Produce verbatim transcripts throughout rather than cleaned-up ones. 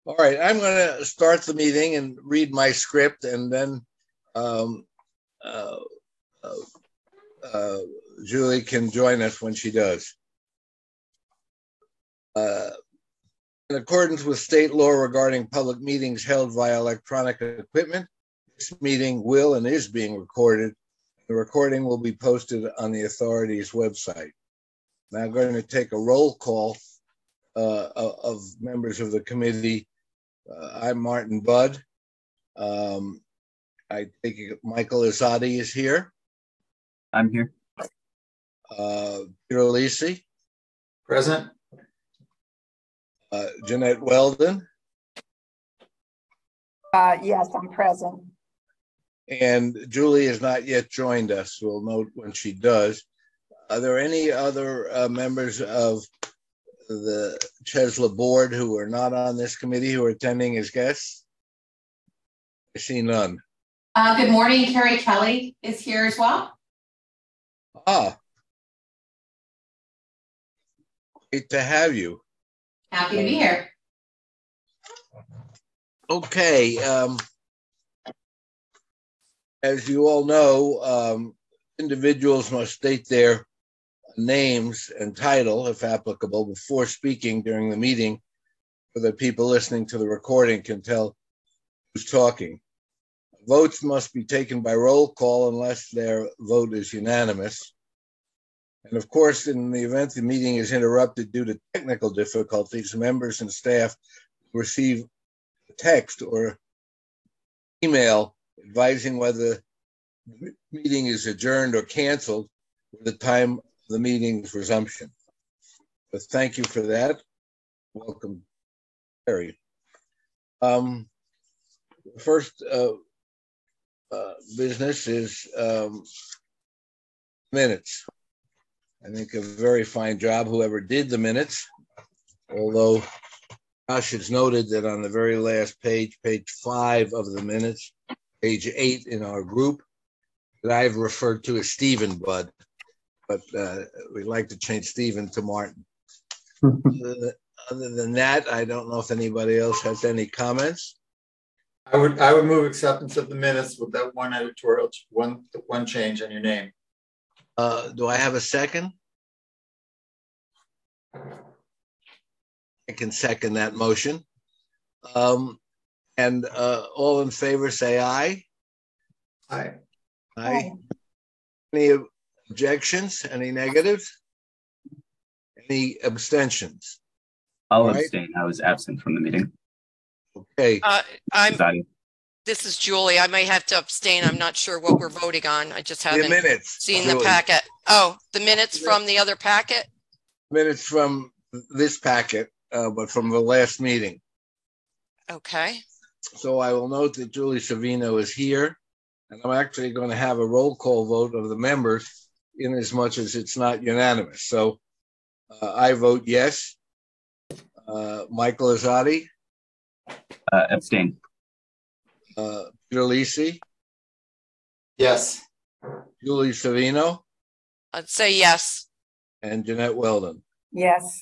All right, I'm going to start the meeting and read my script, and then um, uh, uh, uh, Julie can join us when she does. Uh, in accordance with state law regarding public meetings held via electronic equipment, this meeting will and is being recorded. The recording will be posted on the authority's website. Now I'm going to take a roll call uh, of members of the committee. Uh, I'm Martin Budd. Um, I think Michael Izzati is here. I'm here. Uh, Peter Lisi. Present. Uh, Jeanette Weldon. Uh, yes, I'm present. And Julie has not yet joined us. We'll note when she does. Are there any other uh, members of the Chesla board who are not on this committee who are attending as guests? I see none. Uh, good morning. Carrie Kelly is here as well. Ah, great to have you. Happy to be here. Okay. Um, as you all know, um, individuals must state their names and title, if applicable, before speaking during the meeting so that people listening to the recording can tell who's talking. Votes must be taken by roll call unless their vote is unanimous. And of course, in the event the meeting is interrupted due to technical difficulties, members and staff receive a text or email advising whether the meeting is adjourned or canceled at the time of the meeting's resumption. But thank you for that. Welcome, Terry. Um, first uh, uh, business is um, minutes. I think a very fine job, whoever did the minutes, although Josh has noted that on the very last page, page five of the minutes, page eight in our group, that I've referred to as Stephen Budd, but uh, we'd like to change Stephen to Martin. other, other than that, I don't know if anybody else has any comments. I would I would move acceptance of the minutes with that one editorial, one one change on your name. Uh, do I have a second? I can second that motion. Um, and uh, all in favor say aye. Aye. Aye. Any objections? Any negatives? Any abstentions? I'll Right. abstain. I was absent from the meeting. Okay. Uh, I'm. Izzati. This is Julie. I may have to abstain. I'm not sure what we're voting on. I just The haven't minutes. seen Julie. the packet. Oh, the minutes from the other packet? Minutes from this packet, uh, but from the last meeting. Okay. So I will note that Julie Savino is here, and I'm actually going to have a roll call vote of the members in as much as it's not unanimous. So uh, I vote yes. Uh, Michael Izzati. Uh, abstain. Uh, Peter Lisi. Yes. Julie Savino. I'd say yes. And Jeanette Weldon. Yes.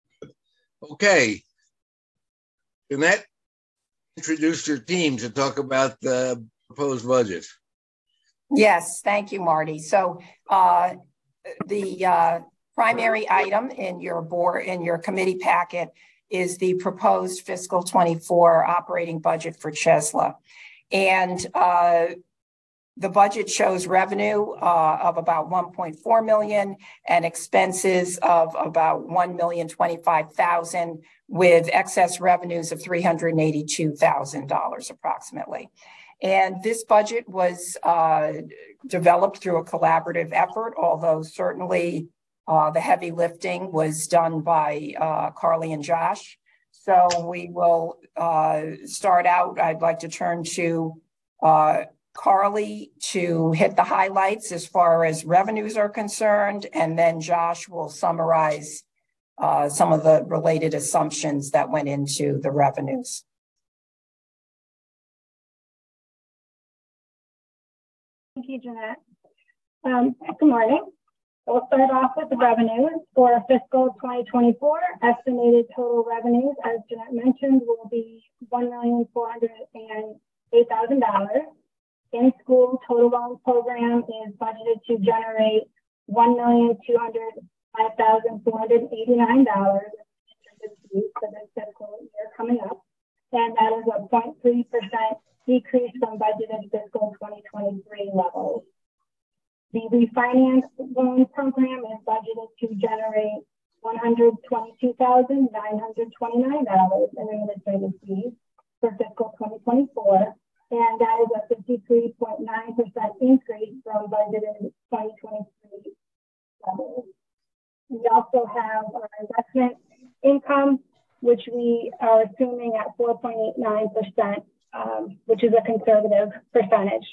Okay. Jeanette, introduce your team to talk about the proposed budget. Yes, thank you, Marty. So uh, the uh, primary item in your board, in your committee packet is the proposed fiscal twenty-four operating budget for Chesla. And uh, the budget shows revenue uh, of about one point four million and expenses of about one million twenty-five thousand with excess revenues of three hundred eighty-two thousand dollars approximately. And this budget was uh, developed through a collaborative effort, although certainly uh, the heavy lifting was done by uh, Carly and Josh. So we will uh, start out. I'd like to turn to uh, Carly to hit the highlights as far as revenues are concerned, and then Josh will summarize uh, some of the related assumptions that went into the revenues. Thank you, Jeanette. Um, good morning. We'll start off with the revenues for fiscal twenty twenty-four. Estimated total revenues, as Jeanette mentioned, will be one million four hundred eight thousand dollars. In-school total loan program is budgeted to generate one million two hundred five thousand four hundred eighty-nine dollars for this fiscal year coming up. And that is a zero point three percent decrease from budgeted fiscal twenty twenty-three levels. The refinance loan program is budgeted to generate one hundred twenty-two thousand nine hundred twenty-nine dollars in administrative fees for fiscal twenty twenty-four. And that is a fifty-three point nine percent increase from budgeted twenty twenty-three levels. We also have our investment income, which we are assuming at four point eight nine percent, um, which is a conservative percentage.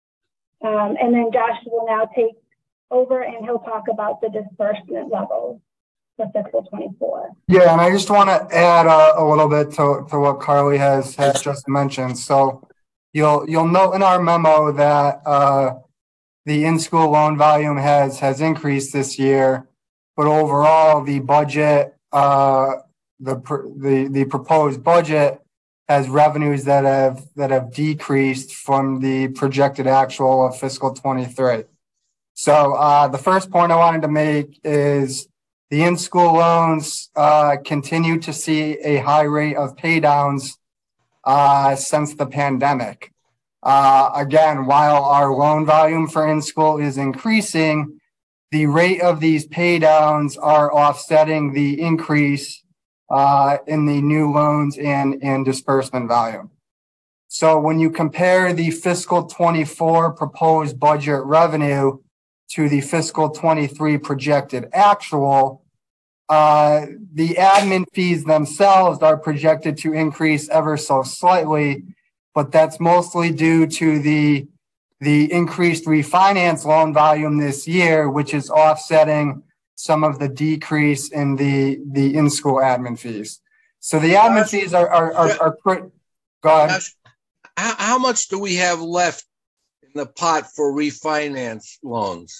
Um, and then Josh will now take over and he'll talk about the disbursement levels for fiscal twenty-four. Yeah, and I just want to add uh, a little bit to, to what Carly has, has just mentioned. So you'll you'll note in our memo that uh, the in-school loan volume has has increased this year, but overall the budget, uh, the the the proposed budget has revenues that have that have decreased from the projected actual of fiscal twenty-three. So uh, the first point I wanted to make is the in-school loans uh, continue to see a high rate of paydowns uh, since the pandemic. Uh, again, while our loan volume for in-school is increasing, the rate of these paydowns are offsetting the increase uh, in the new loans and, and disbursement volume. So when you compare the fiscal twenty-four proposed budget revenue to the fiscal twenty-three projected actual, uh, the admin fees themselves are projected to increase ever so slightly, but that's mostly due to the, the increased refinance loan volume this year, which is offsetting some of the decrease in the, the in-school admin fees. So the admin Josh, fees are, are, are, are pretty, go ahead. Josh, how, how much do we have left in the pot for refinance loans?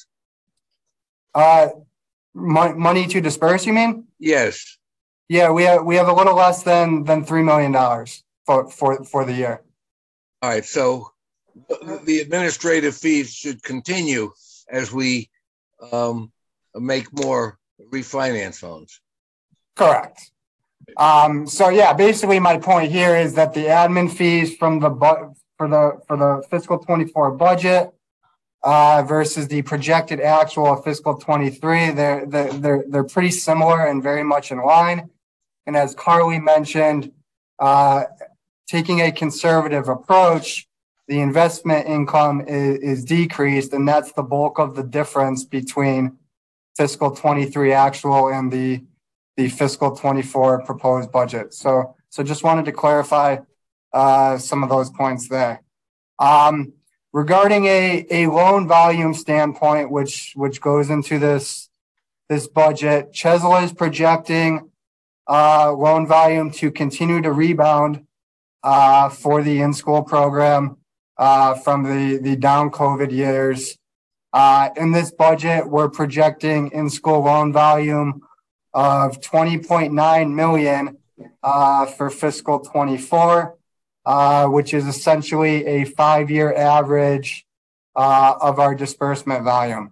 Uh, mo- money to disperse, you mean? Yes. Yeah, we have we have a little less than than three million dollars for for for the year. All right. So the, the administrative fees should continue as we um, make more refinance loans. Correct. Um, so yeah, basically my point here is that the admin fees from the bu- for the for the fiscal twenty-four budget uh, versus the projected actual of fiscal twenty-three, they're they're they're they're pretty similar and very much in line. And as Carly mentioned, uh, taking a conservative approach, the investment income is, is decreased, and that's the bulk of the difference between fiscal twenty-three actual and the the fiscal twenty-four proposed budget. So, so just wanted to clarify uh, some of those points there. Um, regarding a, a loan volume standpoint, which which goes into this this budget, Chesil is projecting uh, loan volume to continue to rebound uh, for the in-school program uh, from the the down COVID years. Uh, in this budget, we're projecting in-school loan volume of twenty point nine million uh, for fiscal twenty-four, uh, which is essentially a five-year average uh, of our disbursement volume.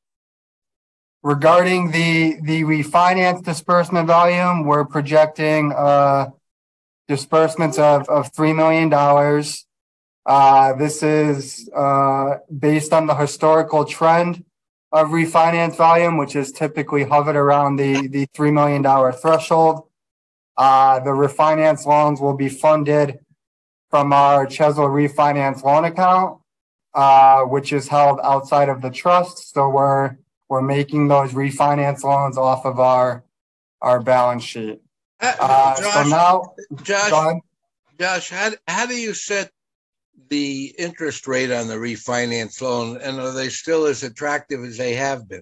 Regarding the the refinance disbursement volume, we're projecting uh, disbursements of of three million dollars. Uh, this is uh, based on the historical trend of refinance volume, which is typically hovered around the, the three million dollars threshold. Uh, the refinance loans will be funded from our Chesil refinance loan account, uh, which is held outside of the trust. So we're, we're making those refinance loans off of our, our balance sheet. Uh, Uh, Josh, so now, Josh, go ahead. Josh, how, how do you set the interest rate on the refinance loan, and are they still as attractive as they have been?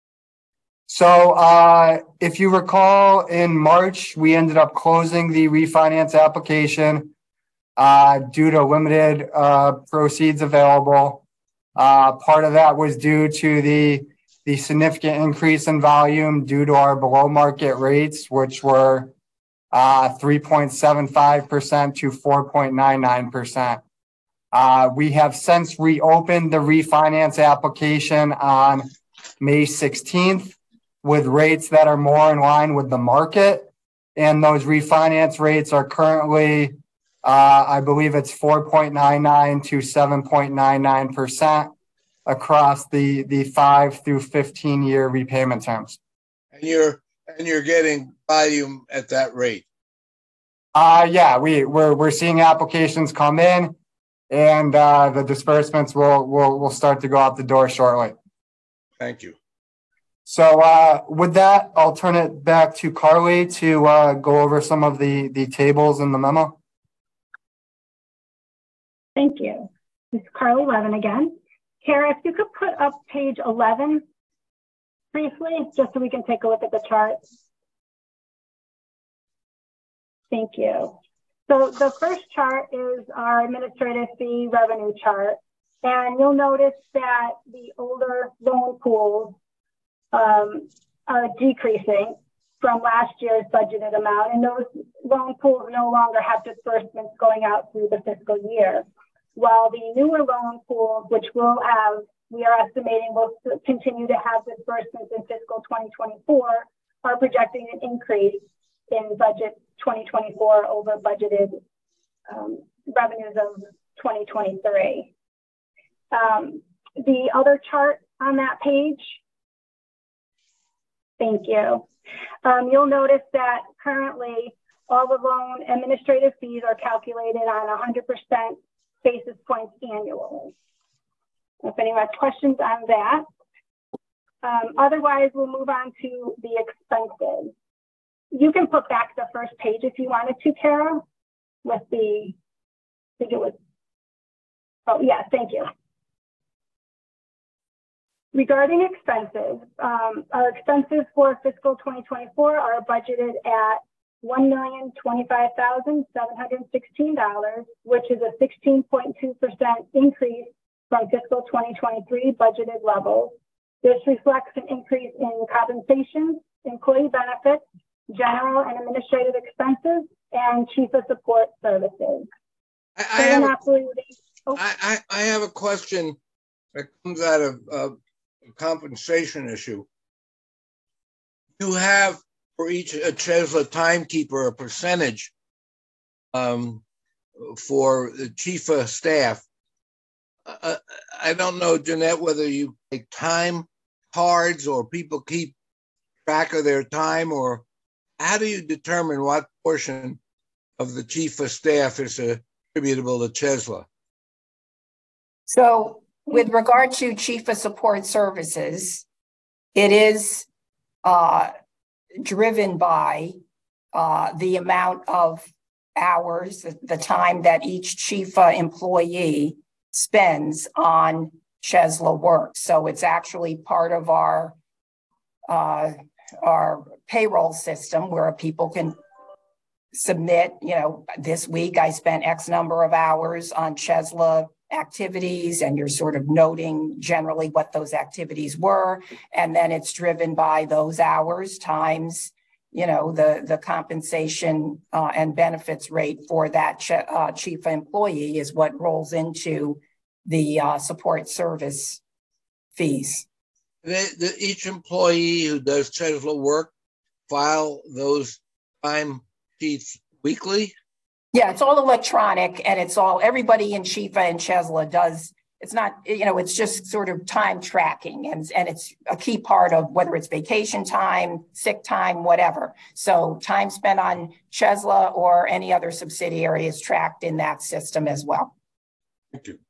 So uh, if you recall, in March, we ended up closing the refinance application uh, due to limited uh, proceeds available. Uh, part of that was due to the, the significant increase in volume due to our below market rates, which were uh, three point seven five percent to four point nine nine percent. Uh, we have since reopened the refinance application on May sixteenth with rates that are more in line with the market. And those refinance rates are currently, uh, I believe it's four point nine nine to seven point nine nine percent across the, the five through fifteen year repayment terms. And you're and you're getting volume at that rate. Uh, yeah, we, we're, we're seeing applications come in, and uh, the disbursements will, will, will start to go out the door shortly. Thank you. So uh, with that, I'll turn it back to Carly to uh, go over some of the, the tables in the memo. Thank you. This is Carly Levin again. Kara, if you could put up page eleven briefly, just so we can take a look at the chart. Thank you. So the first chart is our administrative fee revenue chart. And you'll notice that the older loan pools um, are decreasing from last year's budgeted amount. And those loan pools no longer have disbursements going out through the fiscal year. While the newer loan pools, which will have, we are estimating will continue to have disbursements in fiscal twenty twenty-four, are projecting an increase in budget twenty twenty-four over budgeted um, revenues of twenty twenty-three. Um, the other chart on that page, thank you. Um, you'll notice that currently all the loan administrative fees are calculated on one hundred percent basis points annually. If anyone has questions on that. Um, otherwise, we'll move on to the expenses. You can put back the first page if you wanted to, Kara, with the, I think it was, oh yeah, thank you. Regarding expenses, um, our expenses for fiscal twenty twenty-four are budgeted at one million twenty-five thousand seven hundred sixteen dollars, which is a sixteen point two percent increase from fiscal twenty twenty-three budgeted levels. This reflects an increase in compensation, employee benefits, general and administrative expenses, and chief of support services. I, I, have, a, oh. I, I, I have a question that comes out of uh, a compensation issue. You have for each a Chesla timekeeper a percentage um, for the chief of staff. Uh, I don't know, Jeanette, whether you take time cards or people keep track of their time, or how do you determine what portion of the chief of staff is attributable to Chesla? So with regard to chief of support services, it is uh, driven by uh, the amount of hours, the time that each chief uh, employee spends on Chesla work. So it's actually part of our uh, our payroll system where people can submit, you know, this week I spent X number of hours on Chesla activities, and you're sort of noting generally what those activities were. And then it's driven by those hours times, you know, the, the compensation uh, and benefits rate for that ch uh, chief employee is what rolls into the uh, support service fees. They, the, each employee who does Chesla work file those time sheets weekly? Yeah, it's all electronic, and it's all, everybody in Chifa and Chesla does, it's not, you know, it's just sort of time tracking, and, and it's a key part of whether it's vacation time, sick time, whatever. So time spent on Chesla or any other subsidiary is tracked in that system as well. Thank you.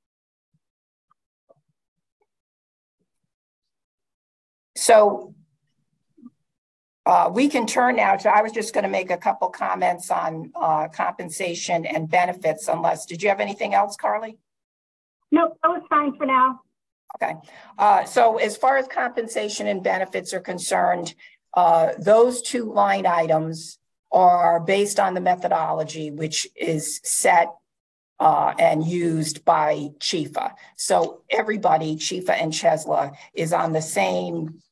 So uh, we can turn now to, I was just going to make a couple comments on uh, compensation and benefits, unless, did you have anything else, Carly? Nope, that was fine for now. Okay. Uh, so as far as compensation and benefits are concerned, uh, those two line items are based on the methodology, which is set Uh, and used by Chifa. So everybody, Chifa and Chesla, is on the same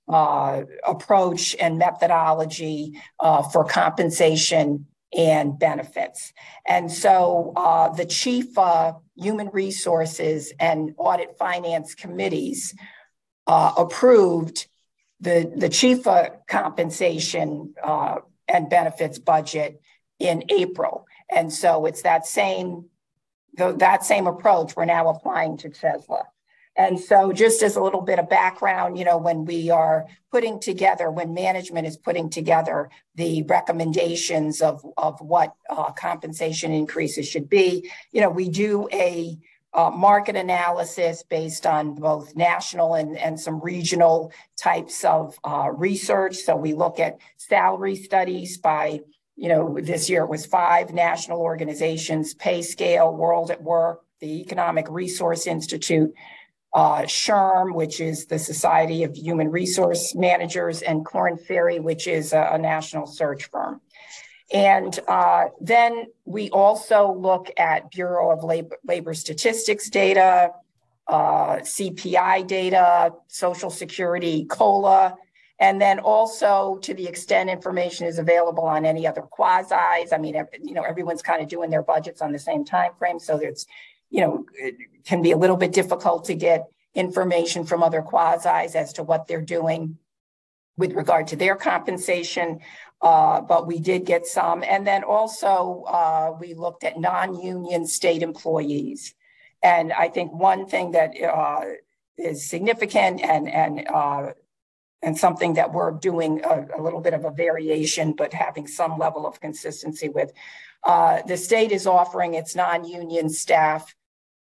uh, approach and methodology uh, for compensation and benefits. And so uh, the chief uh, human resources and audit finance committees uh, approved the, the chief uh, compensation uh, and benefits budget in April. And so it's that same, that same approach we're now applying to Chesla. And so just as a little bit of background, you know, when we are putting together, when management is putting together the recommendations of, of what uh, compensation increases should be, you know, we do a uh, market analysis based on both national and, and some regional types of uh, research. So we look at salary studies by, you know, this year it was five national organizations: PayScale, World at Work, the Economic Resource Institute, Uh, SHRM, which is the Society of Human Resource Managers, and Korn Ferry, which is a, a national search firm. And uh, then we also look at Bureau of Labor, Labor Statistics data, uh, C P I data, Social Security, COLA, and then also to the extent information is available on any other quasis. I mean, you know, everyone's kind of doing their budgets on the same time frame, so there's, you know, it can be a little bit difficult to get information from other quasis as to what they're doing with regard to their compensation, uh, but we did get some. And then also uh, we looked at non-union state employees. And I think one thing that uh, is significant and, and, uh, and something that we're doing a, a little bit of a variation, but having some level of consistency with, uh, the state is offering its non-union staff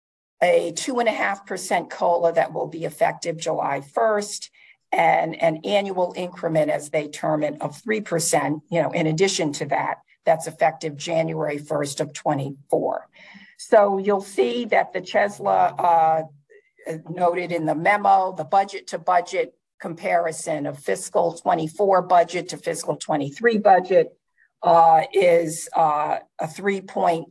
a two and a half percent COLA that will be effective July first, and an annual increment, as they term it, of three percent, you know, in addition to that, that's effective January first of twenty-four. So you'll see that the Chesla uh, noted in the memo, the budget to budget comparison of fiscal twenty-four budget to fiscal twenty-three budget uh, is uh, a three point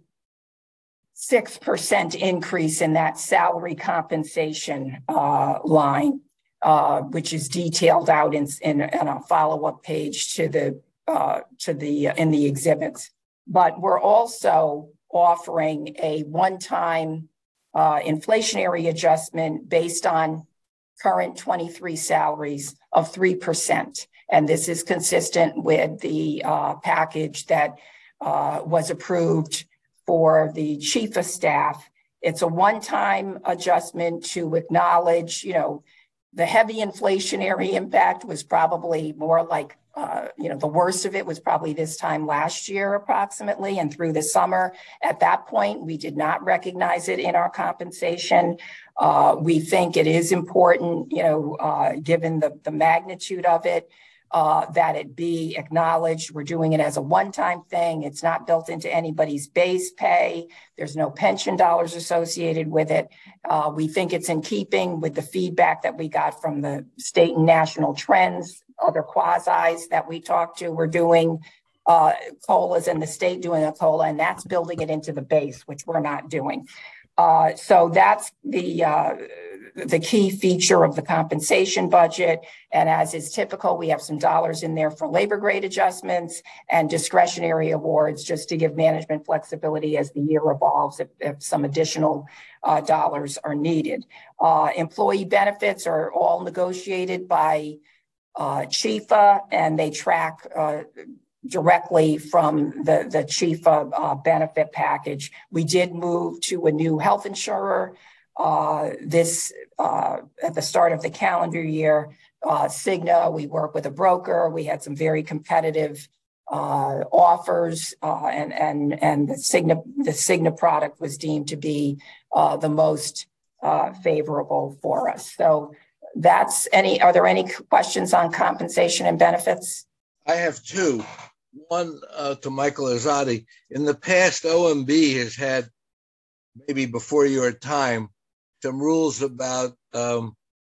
six percent increase in that salary compensation uh, line, uh, which is detailed out in, in, in a follow-up page to the uh, to the in the exhibits. But we're also offering a one-time uh, inflationary adjustment based on current twenty-three salaries of three percent. And this is consistent with the uh, package that uh, was approved for the chief of staff. It's a one-time adjustment to acknowledge, you know, the heavy inflationary impact was probably more like, uh, you know, the worst of it was probably this time last year approximately, and through the summer. At that point, we did not recognize it in our compensation. Uh, we think it is important, you know, uh, given the, the magnitude of it, Uh, that it be acknowledged. We're doing it as a one-time thing. It's not built into anybody's base pay. There's no pension dollars associated with it. Uh, we think it's in keeping with the feedback that we got from the state and national trends, other quasis that we talked to. We're doing uh, COLAs and the state doing a COLA, and that's building it into the base, which we're not doing. Uh, so that's the uh, the key feature of the compensation budget. And as is typical, we have some dollars in there for labor grade adjustments and discretionary awards, just to give management flexibility as the year evolves if, if some additional uh, dollars are needed. Uh, employee benefits are all negotiated by uh, CHIFA, and they track uh, directly from the, the CHIFA uh, benefit package. We did move to a new health insurer uh, this uh, at the start of the calendar year. Uh, Cigna, we work with a broker. We had some very competitive uh, offers, uh, and and and the Cigna the Cigna product was deemed to be uh, the most uh, favorable for us. So that's any. Are there any questions on compensation and benefits? I have two. One uh, to Michael Azadi. In the past, O M B has had, maybe before your time, some rules about um,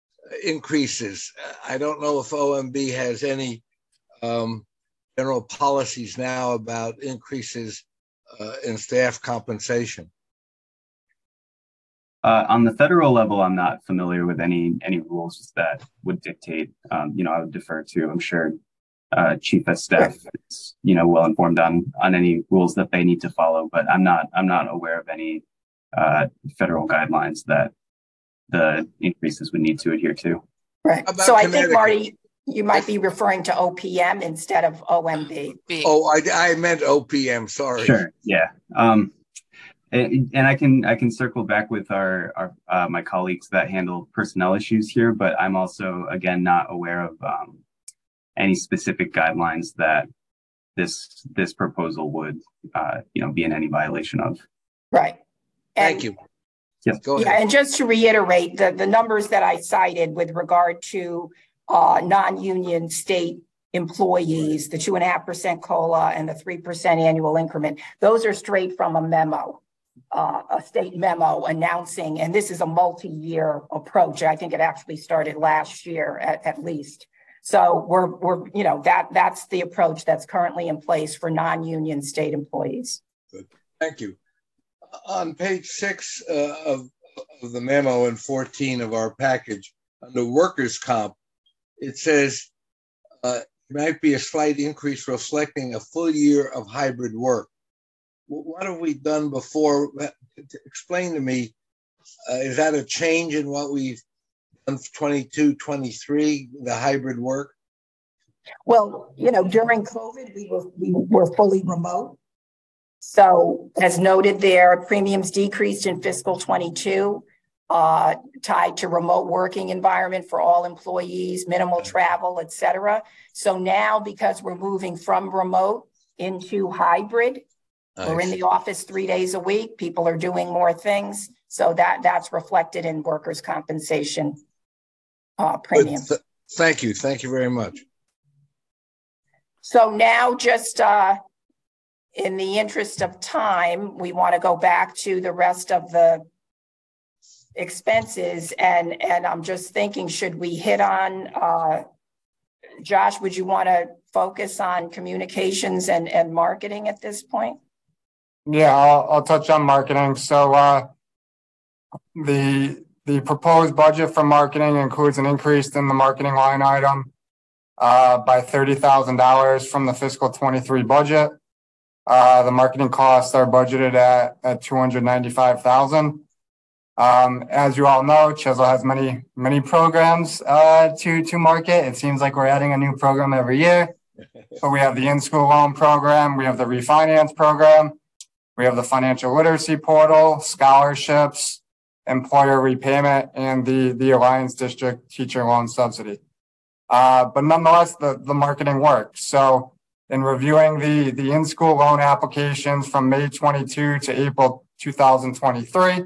increases. I don't know if O M B has any um, general policies now about increases uh, in staff compensation. Uh, on the federal level, I'm not familiar with any any rules that would dictate. Um, you know, I would defer to. I'm sure uh, Chief of Staff is, you know, well informed on on any rules that they need to follow. But I'm not I'm not aware of any uh, federal guidelines that the increases would need to adhere to. Right. How about So I think, Connecticut? Marty, you might be referring to O P M instead of O M B. B. Oh, I, I meant O P M, sorry. Sure. Yeah. Um, and, and I can I can circle back with our, our uh, my colleagues that handle personnel issues here, but I'm also again not aware of um, any specific guidelines that this this proposal would uh, you know be in any violation of. Right. And, Thank you. Yes. Go Yeah, ahead. and just to reiterate, the, the numbers that I cited with regard to uh, non-union state employees, the two and a half percent COLA and the three percent annual increment, those are straight from a memo, uh, a state memo announcing, and this is a multi-year approach. I think it actually started last year at, at least. So we're, we're, you know, that that's the approach that's currently in place for non-union state employees. Good. Thank you. On page six uh, of, of the memo and fourteen of our package, under workers' comp, it says uh, it might be a slight increase reflecting a full year of hybrid work. What have we done before? Explain to me, uh, is that a change in what we've done for twenty-two, twenty-three, the hybrid work? Well, you know, during COVID, we were, we were fully remote. So as noted there, premiums decreased in fiscal twenty-two, uh, tied to remote working environment for all employees, minimal travel, et cetera. So now, because we're moving from remote into hybrid, Nice. we're in the office three days a week, people are doing more things. So that, that's reflected in workers' compensation uh, premiums. Th- thank you. Thank you very much. So now just uh, in the interest of time, we want to go back to the rest of the expenses. And, and I'm just thinking, should we hit on, uh, Josh, would you want to focus on communications and, and marketing at this point? Yeah, I'll, I'll touch on marketing. So uh, the the proposed budget for marketing includes an increase in the marketing line item uh, by thirty thousand dollars from the fiscal twenty-three budget. Uh, the marketing costs are budgeted at, at two hundred ninety-five thousand dollars. Um, as you all know, Cheslow has many, many programs uh, to, to market. It seems like we're adding a new program every year. But we have the in-school loan program, we have the refinance program, we have the financial literacy portal, scholarships, employer repayment, and the, the Alliance District teacher loan subsidy. Uh, but nonetheless, the, the marketing works. So in reviewing the, the in-school loan applications from May twenty-two to April two thousand twenty-three,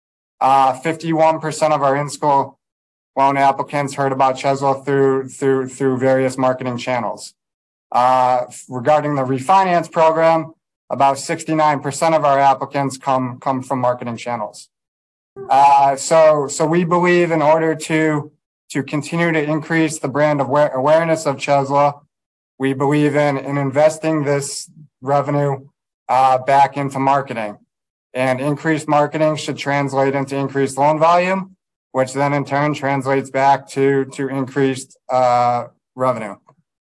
uh, fifty-one percent of our in-school loan applicants heard about Cheslow through, through, through various marketing channels. Uh, regarding the refinance program, about sixty-nine percent of our applicants come, come from marketing channels. Uh, so, so we believe in order to, to continue to increase the brand aware, awareness of Cheslow, we believe in, in investing this revenue uh, back into marketing. And increased marketing should translate into increased loan volume, which then in turn translates back to, to increased uh, revenue.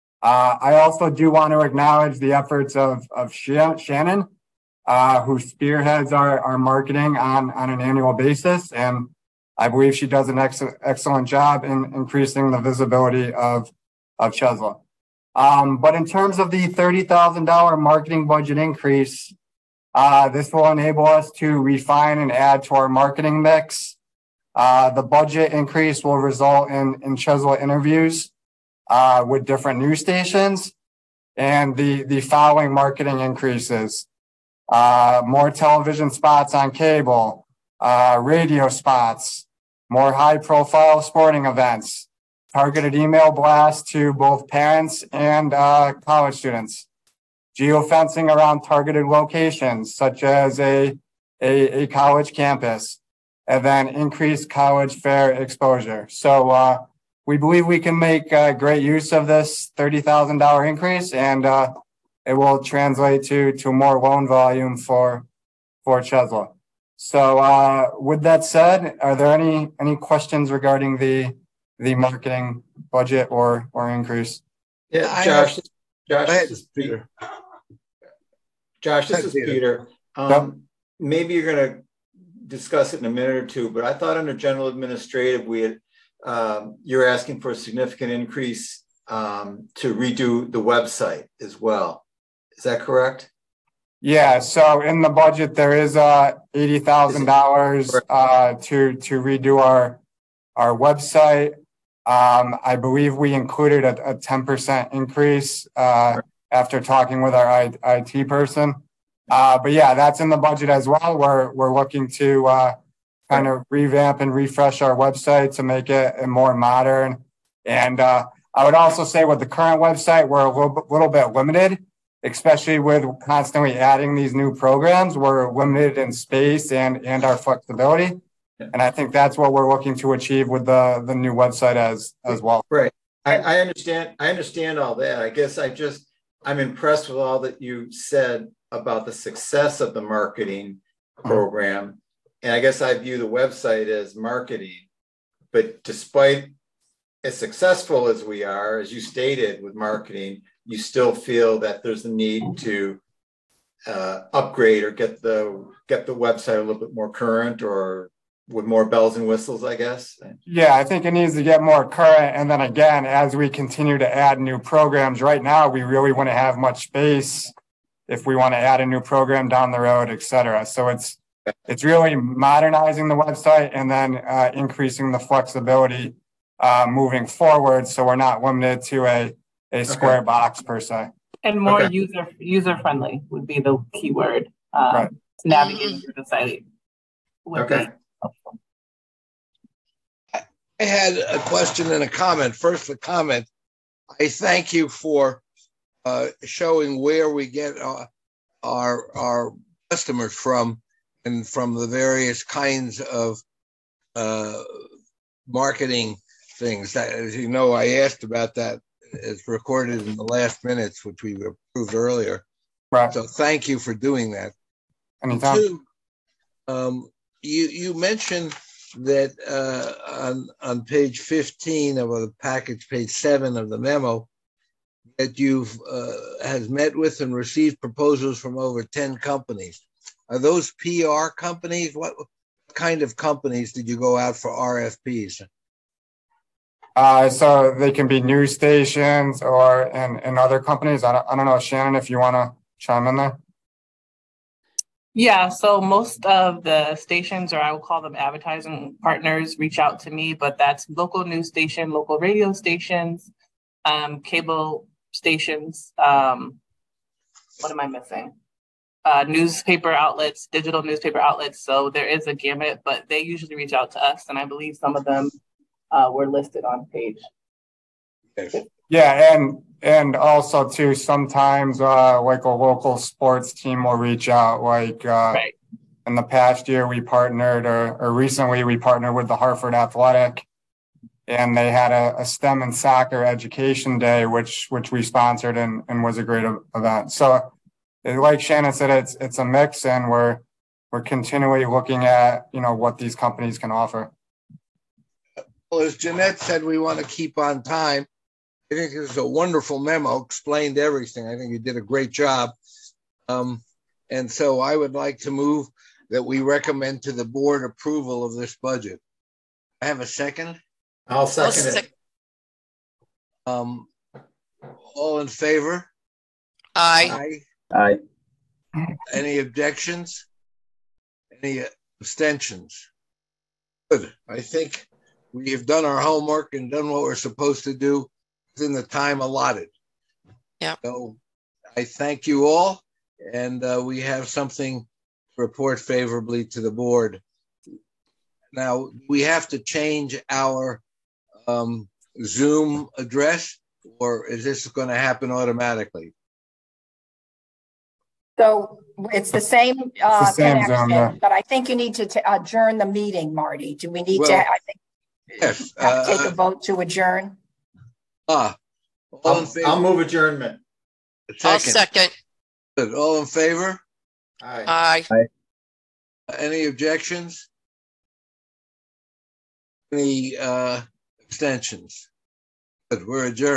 Uh, I also do want to acknowledge the efforts of, of Shannon, uh, who spearheads our, our marketing on, on an annual basis. And I believe she does an ex- excellent job in increasing the visibility of, of Cheslow. Um, but in terms of the thirty thousand dollars marketing budget increase, uh, this will enable us to refine and add to our marketing mix. Uh, the budget increase will result in, in Cheslow interviews uh, with different news stations and the, the following marketing increases. Uh, more television spots on cable, uh, radio spots, more high profile sporting events, targeted email blasts to both parents and uh, college students, geofencing around targeted locations such as a, a, a college campus, and then increased college fair exposure. So uh, we believe we can make uh, great use of this thirty thousand dollars increase, and uh, it will translate to, to more loan volume for, for Cheslow. So uh, with that said, are there any any questions regarding the the marketing budget or or increase? Yeah, I Josh, have- Josh, Go ahead, this is Peter. Josh, this Go is ahead, Peter. Peter. Um, maybe you're gonna discuss it in a minute or two, but I thought under general administrative, we had, um, you're asking for a significant increase um, to redo the website as well. Is that correct? Yeah, so in the budget, there is uh eighty thousand dollars uh to to redo our our website. Um, I believe we included a ten percent increase uh after talking with our I, IT person. Uh, but yeah, that's in the budget as well. We're we're looking to uh kind of revamp and refresh our website to make it more modern. And uh I would also say with the current website, we're a little, little bit limited, especially with constantly adding these new programs. We're limited in space and and our flexibility. And I think that's what we're looking to achieve with the, the new website as as well. Right. I, I understand. I understand all that. I guess I just, I'm impressed with all that you said about the success of the marketing program. And I guess I view the website as marketing. But despite as successful as we are, as you stated with marketing, you still feel that there's a need to uh, upgrade or get the get the website a little bit more current or with more bells and whistles, I guess. Yeah, I think it needs to get more current. And then again, as we continue to add new programs, right now, we really want to have much space if we want to add a new program down the road, et cetera. So it's it's really modernizing the website and then uh, increasing the flexibility uh, moving forward. So we're not limited to a, a square okay. box per se. And more okay. user user friendly would be the key word. Um, right. Navigating through the site. Okay. I had a question and a comment. First, the comment. I thank you for uh, showing where we get our, our our customers from, and from the various kinds of uh, marketing things. That, as you know, I asked about that. It's recorded in the last minutes, which we approved earlier. Right. So thank you for doing that. Anytime. Two, um, you you mentioned that uh, on on page fifteen of the package, page seven of the memo, that you've uh, has met with and received proposals from over ten companies. Are those P R companies? What kind of companies did you go out for R F Ps? Uh, so they can be news stations or and, and other companies. I don't, I don't know, Shannon, if you want to chime in there. Yeah, so most of the stations, or I will call them advertising partners, reach out to me, but that's local news station, local radio stations, um, cable stations. Um, what am I missing? Uh, newspaper outlets, digital newspaper outlets. So there is a gamut, but they usually reach out to us, and I believe some of them uh, were listed on page. Yeah, and and also too, sometimes uh, like a local sports team will reach out. Like uh, right. in the past year, we partnered, or, or recently we partnered with the Hartford Athletic, and they had a, a STEM and soccer education day, which which we sponsored and, and was a great event. So, like Shannon said, it's it's a mix, and we're we're continually looking at you know what these companies can offer. Well, as Jeanette said, we want to keep on time. I think it was a wonderful memo, explained everything. I think you did a great job. Um, and so I would like to move that we recommend to the board approval of this budget. I have a second. I'll second I'll it. sec- Um, all in favor? Aye. Aye. Any objections? Any abstentions? Good. I think we have done our homework and done what we're supposed to do in the time allotted. Yeah. So I thank you all, and uh, we have something to report favorably to the board. Now, we have to change our um, Zoom address, or is this going to happen automatically? So it's the same, uh, the same connection, Zoom, yeah. But I think you need to t- adjourn the meeting, Marty. Do we need Well, to, I think, yes, have to take uh, a vote to adjourn? Ah, all I'll, in favor? I'll move adjournment. I'll second. Good. All in favor? Aye. Aye. Aye. Any objections? Any uh, abstentions? Good, we're adjourned.